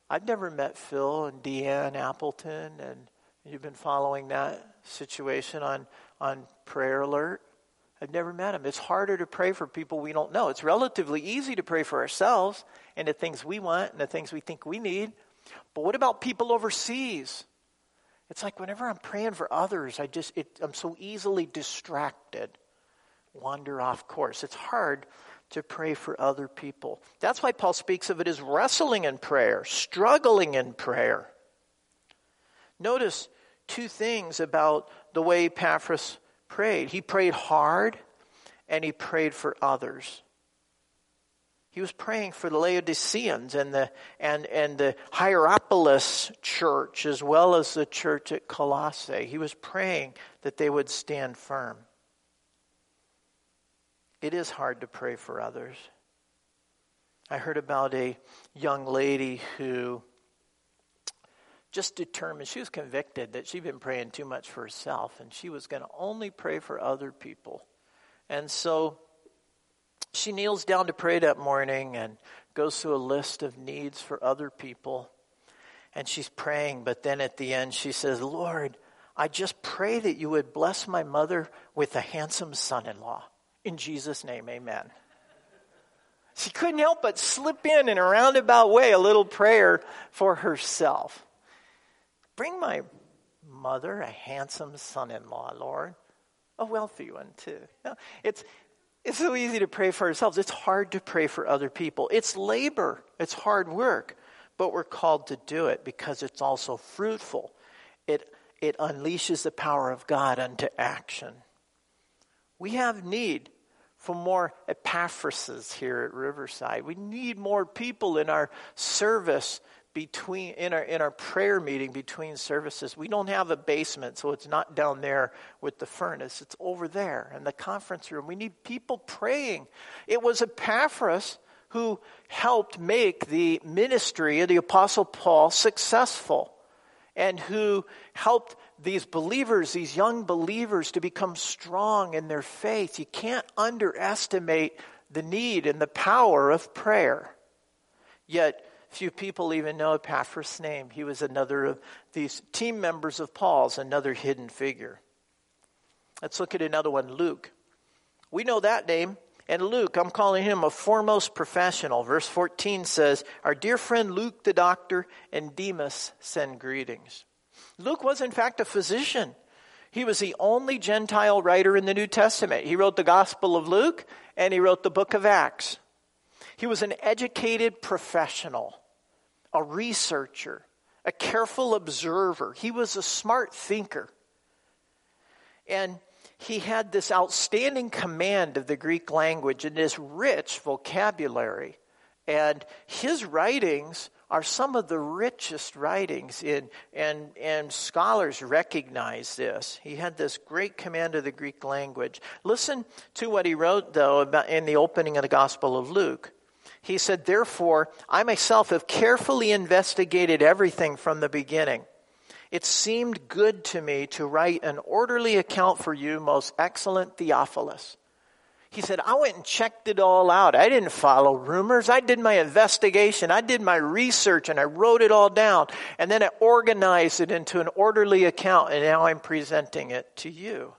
S1: I've never met Phil and Deanne Appleton, and you've been following that situation on Prayer Alert. I've never met them. It's harder to pray for people we don't know. It's relatively easy to pray for ourselves and the things we want and the things we think we need. But what about people overseas? It's like whenever I'm praying for others, I'm so easily distracted, wander off course. It's hard to pray for other people. That's why Paul speaks of it as wrestling in prayer, struggling in prayer. Notice two things about the way Epaphras prayed. He prayed hard, and he prayed for others. He was praying for the Laodiceans and the Hierapolis church, as well as the church at Colossae. He was praying that they would stand firm. It is hard to pray for others. I heard about a young lady who just determined, she was convicted that she'd been praying too much for herself, and she was going to only pray for other people. And so she kneels down to pray that morning and goes through a list of needs for other people. And she's praying, but then at the end she says, Lord, I just pray that you would bless my mother with a handsome son-in-law. In Jesus' name, amen. She couldn't help but slip in a roundabout way a little prayer for herself. Bring my mother a handsome son-in-law, Lord. A wealthy one, too. It's so easy to pray for ourselves. It's hard to pray for other people. It's labor. It's hard work. But we're called to do it because it's also fruitful. It unleashes the power of God unto action. We have need for more Epaphrases here at Riverside. We need more people in our service in our prayer meeting between services. We don't have a basement, so it's not down there with the furnace. It's over there in the conference room. We need people praying. It was Epaphras who helped make the ministry of the Apostle Paul successful, and who helped these believers, these young believers, to become strong in their faith. You can't underestimate the need and the power of prayer. Yet, few people even know Epaphras' name. He was another of these team members of Paul's, another hidden figure. Let's look at another one, Luke. We know that name. And Luke, I'm calling him a foremost professional. Verse 14 says, our dear friend Luke the doctor and Demas send greetings. Luke was in fact a physician. He was the only Gentile writer in the New Testament. He wrote the Gospel of Luke and he wrote the book of Acts. He was an educated professional, a researcher, a careful observer. He was a smart thinker. And he had this outstanding command of the Greek language and this rich vocabulary. And his writings are some of the richest writings and scholars recognize this. He had this great command of the Greek language. Listen to what he wrote, though, about in the opening of the Gospel of Luke. He said, therefore, I myself have carefully investigated everything from the beginning. It seemed good to me to write an orderly account for you, most excellent Theophilus. He said, I went and checked it all out. I didn't follow rumors. I did my investigation. I did my research, and I wrote it all down. And then I organized it into an orderly account, and now I'm presenting it to you.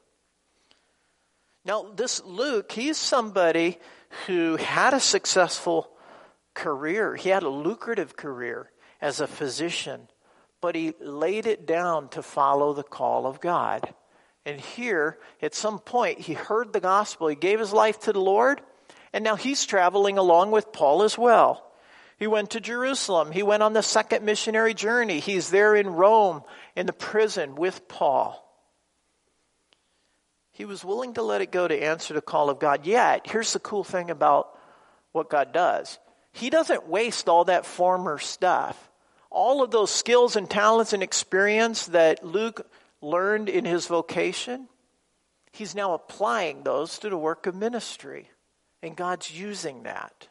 S1: Now, this Luke, he's somebody who had a successful career. He had a lucrative career as a physician. But he laid it down to follow the call of God. And here, at some point, he heard the gospel. He gave his life to the Lord. And now he's traveling along with Paul as well. He went to Jerusalem. He went on the second missionary journey. He's there in Rome, in the prison with Paul. He was willing to let it go to answer the call of God. Yet, here's the cool thing about what God does. He doesn't waste all that former stuff. All of those skills and talents and experience that Luke learned in his vocation, he's now applying those to the work of ministry. And God's using that.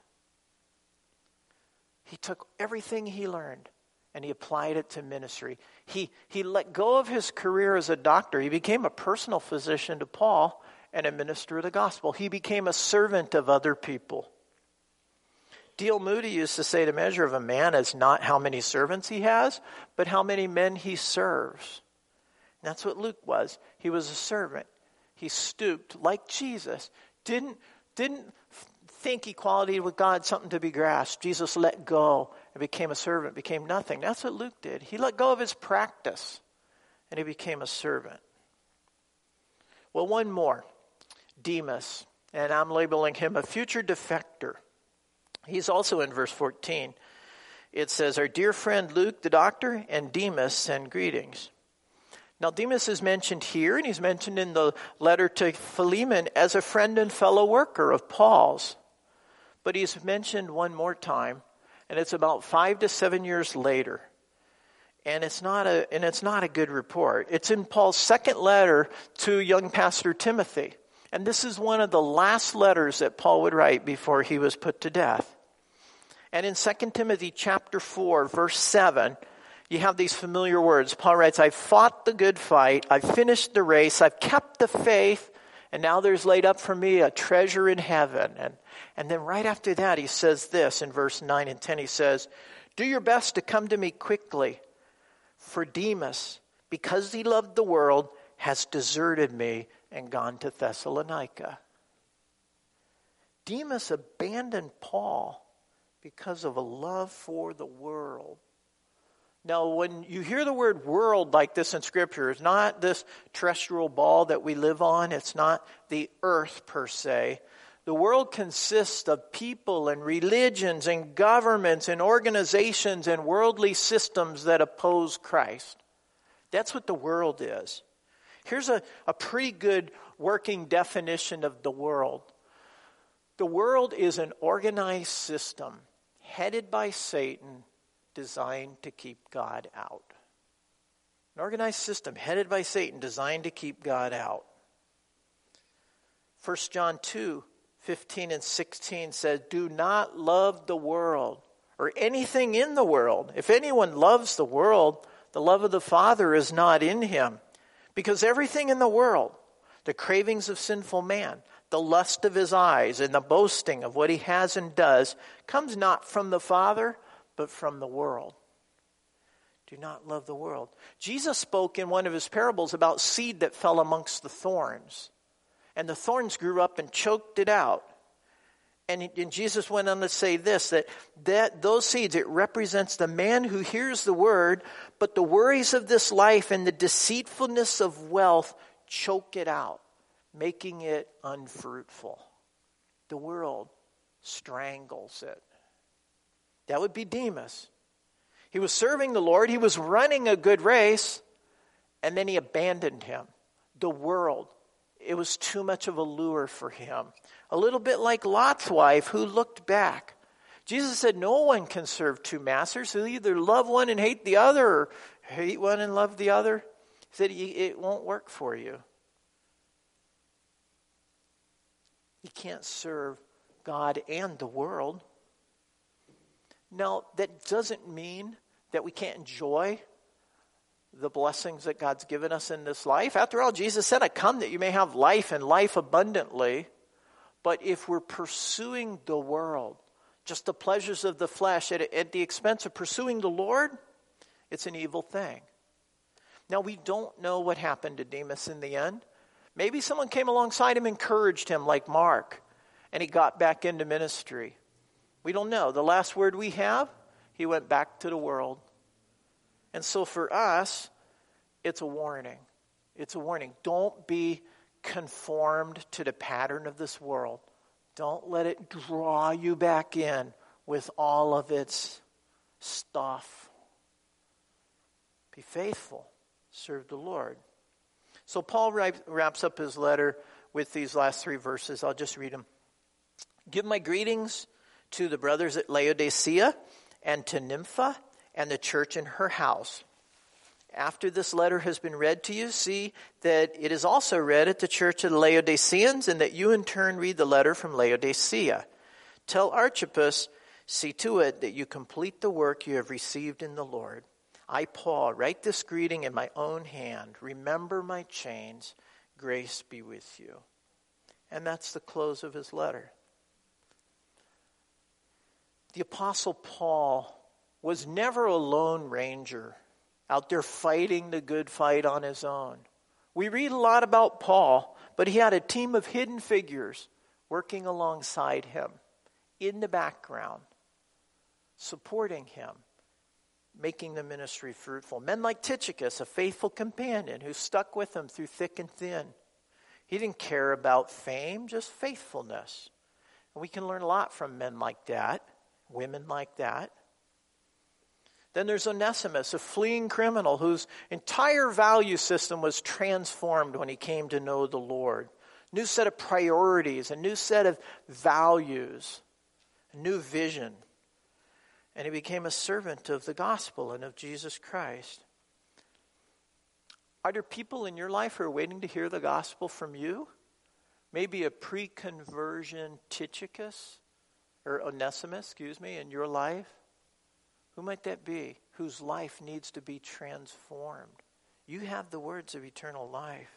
S1: He took everything he learned and he applied it to ministry. He let go of his career as a doctor. He became a personal physician to Paul and a minister of the gospel. He became a servant of other people. D.L. Moody used to say the measure of a man is not how many servants he has, but how many men he serves. And that's what Luke was. He was a servant. He stooped like Jesus. Didn't think equality with God something to be grasped. Jesus let go and became a servant, became nothing. That's what Luke did. He let go of his practice and he became a servant. Well, one more. Demas. And I'm labeling him a future defector. He's also in verse 14. It says, our dear friend Luke, the doctor, and Demas send greetings. Now, Demas is mentioned here, and he's mentioned in the letter to Philemon as a friend and fellow worker of Paul's. But he's mentioned one more time, and it's about 5 to 7 years later. And it's not a good report. It's in Paul's second letter to young pastor Timothy. And this is one of the last letters that Paul would write before he was put to death. And in 2 Timothy chapter 4, verse 7, you have these familiar words. Paul writes, I've fought the good fight, I've finished the race, I've kept the faith, and now there's laid up for me a treasure in heaven. And then right after that, he says this in verse 9 and 10, he says, do your best to come to me quickly, for Demas, because he loved the world, has deserted me and gone to Thessalonica. Demas abandoned Paul because of a love for the world. Now, when you hear the word world like this in Scripture, it's not this terrestrial ball that we live on. It's not the earth per se. The world consists of people and religions and governments and organizations and worldly systems that oppose Christ. That's what the world is. Here's a pretty good working definition of the world. The world is an organized system headed by Satan, designed to keep God out. An organized system headed by Satan, designed to keep God out. 1 John 2, 15 and 16 says, do not love the world or anything in the world. If anyone loves the world, the love of the Father is not in him. Because everything in the world, the cravings of sinful man, the lust of his eyes, and the boasting of what he has and does, comes not from the Father, but from the world. Do not love the world. Jesus spoke in one of his parables about seed that fell amongst the thorns. And the thorns grew up and choked it out. And Jesus went on to say this, that those seeds, it represents the man who hears the word, but the worries of this life and the deceitfulness of wealth choke it out, making it unfruitful. The world strangles it. That would be Demas. He was serving the Lord. He was running a good race, and then he abandoned him. The world. It was too much of a lure for him. A little bit like Lot's wife who looked back. Jesus said no one can serve two masters. He'll either love one and hate the other, or hate one and love the other. He said it won't work for you. You can't serve God and the world. Now, that doesn't mean that we can't enjoy the blessings that God's given us in this life. After all, Jesus said, I come that you may have life and life abundantly. But if we're pursuing the world, just the pleasures of the flesh at the expense of pursuing the Lord, it's an evil thing. Now, we don't know what happened to Demas in the end. Maybe someone came alongside him, encouraged him like Mark, and he got back into ministry. We don't know. The last word we have, he went back to the world. And so for us, it's a warning. It's a warning. Don't be conformed to the pattern of this world. Don't let it draw you back in with all of its stuff. Be faithful. Serve the Lord. So Paul wraps up his letter with these last 3 verses. I'll just read them. Give my greetings to the brothers at Laodicea and to Nympha and the church in her house. After this letter has been read to you, see that it is also read at the church of the Laodiceans, and that you in turn read the letter from Laodicea. Tell Archippus, see to it that you complete the work you have received in the Lord. I, Paul, write this greeting in my own hand. Remember my chains. Grace be with you. And that's the close of his letter. The Apostle Paul was never a lone ranger out there fighting the good fight on his own. We read a lot about Paul, but he had a team of hidden figures working alongside him in the background, supporting him, making the ministry fruitful. Men like Tychicus, a faithful companion who stuck with him through thick and thin. He didn't care about fame, just faithfulness. And we can learn a lot from men like that, women like that. Then there's Onesimus, a fleeing criminal whose entire value system was transformed when he came to know the Lord. New set of priorities, a new set of values, a new vision. And he became a servant of the gospel and of Jesus Christ. Are there people in your life who are waiting to hear the gospel from you? Maybe a pre-conversion Tychicus or Onesimus, in your life? Who might that be? Whose life needs to be transformed? You have the words of eternal life.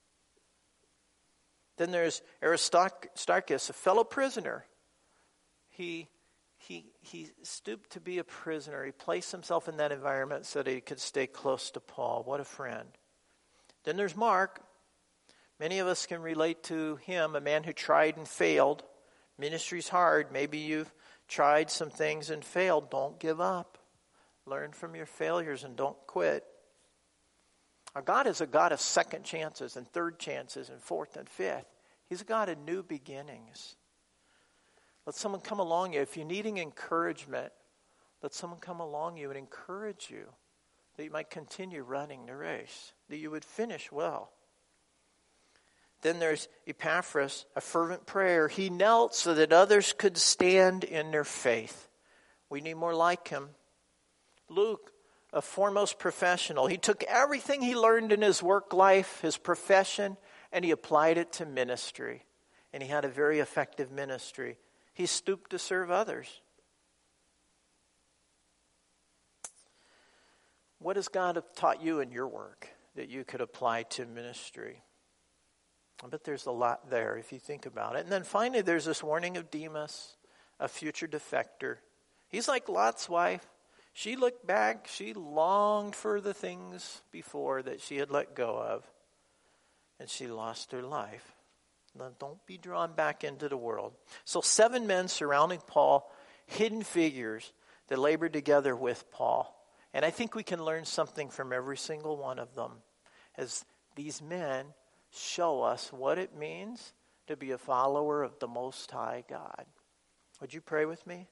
S1: Then there's Aristarchus, a fellow prisoner. He stooped to be a prisoner. He placed himself in that environment so that he could stay close to Paul. What a friend. Then there's Mark. Many of us can relate to him, a man who tried and failed. Ministry's hard. Maybe you've tried some things and failed. Don't give up. Learn from your failures and don't quit. Our God is a God of second chances and third chances and fourth and fifth. He's a God of new beginnings. Let someone come along you. If you're needing encouragement, let someone come along you and encourage you that you might continue running the race, that you would finish well. Then there's Epaphras, a fervent prayer. He knelt so that others could stand in their faith. We need more like him. Luke, a foremost professional. He took everything he learned in his work life, his profession, and he applied it to ministry. And he had a very effective ministry. He stooped to serve others. What has God taught you in your work that you could apply to ministry? I bet there's a lot there if you think about it. And then finally there's this warning of Demas, a future defector. He's like Lot's wife. She looked back, she longed for the things before that she had let go of, and she lost her life. Now, don't be drawn back into the world. So 7 men surrounding Paul, hidden figures that labored together with Paul. And I think we can learn something from every single one of them, as these men show us what it means to be a follower of the Most High God. Would you pray with me?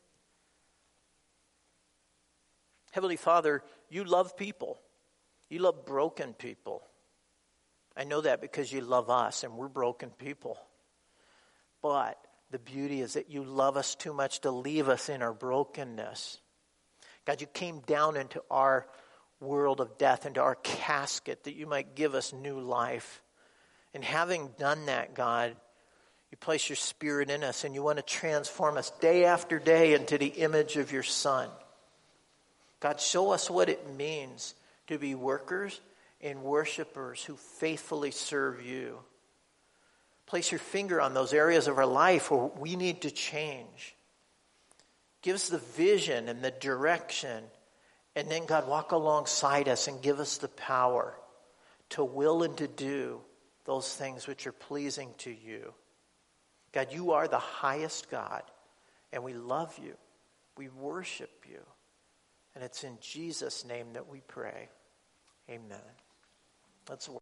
S1: Heavenly Father, you love people. You love broken people. I know that because you love us and we're broken people. But the beauty is that you love us too much to leave us in our brokenness. God, you came down into our world of death, into our casket, that you might give us new life. And having done that, God, you place your Spirit in us and you want to transform us day after day into the image of your Son. God, show us what it means to be workers and worshipers who faithfully serve you. Place your finger on those areas of our life where we need to change. Give us the vision and the direction. And then, God, walk alongside us and give us the power to will and to do those things which are pleasing to you. God, you are the highest God, and we love you. We worship you. And it's in Jesus' name that we pray. Amen. Let's worship.